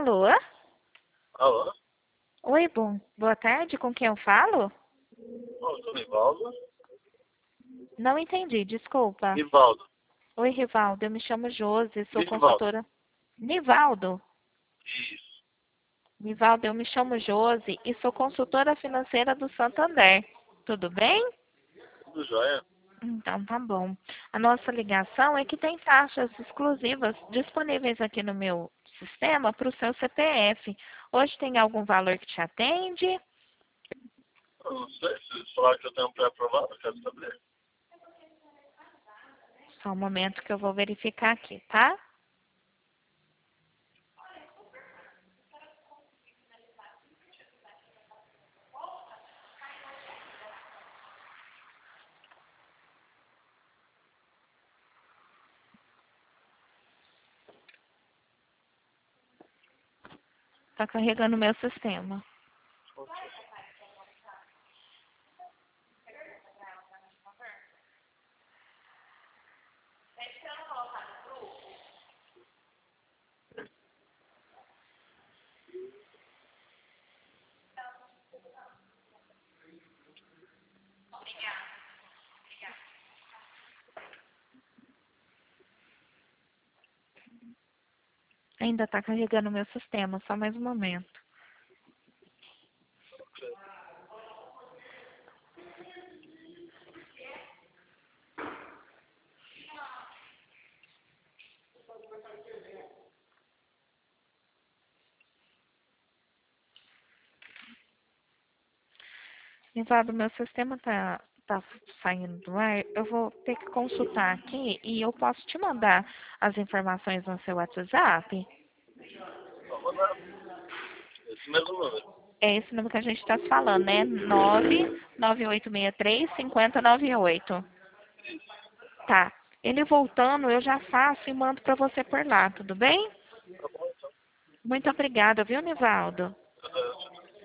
Alô? Alô? Oi, boa tarde, com quem eu falo? Eu sou Nivaldo. Não entendi, desculpa. Nivaldo. Oi, Rivaldo, eu me chamo Josi, sou Nivaldo. consultora. Nivaldo? Isso. Nivaldo, eu me chamo Josi e sou consultora financeira do Santander. Tudo bem? Tudo jóia? Então tá bom. A nossa ligação é que tem taxas exclusivas disponíveis aqui no meu sistema para o seu CPF. Hoje tem algum valor que te atende? Eu não sei se falar que eu tenho um pré-aprovado, eu quero saber. Só um momento que eu vou verificar aqui, tá? Tá carregando o meu sistema. Ainda tá carregando o meu sistema, só mais um momento. Nivaldo, meu sistema tá saindo do ar. Eu vou ter que consultar aqui e eu posso te mandar as informações no seu WhatsApp? Vou mandar esse mesmo número. É esse número que a gente está falando, né? 99863-5098. Tá. Ele voltando, eu já faço e mando para você por lá, tudo bem? Tá bom, então. Muito obrigada, viu, Nivaldo?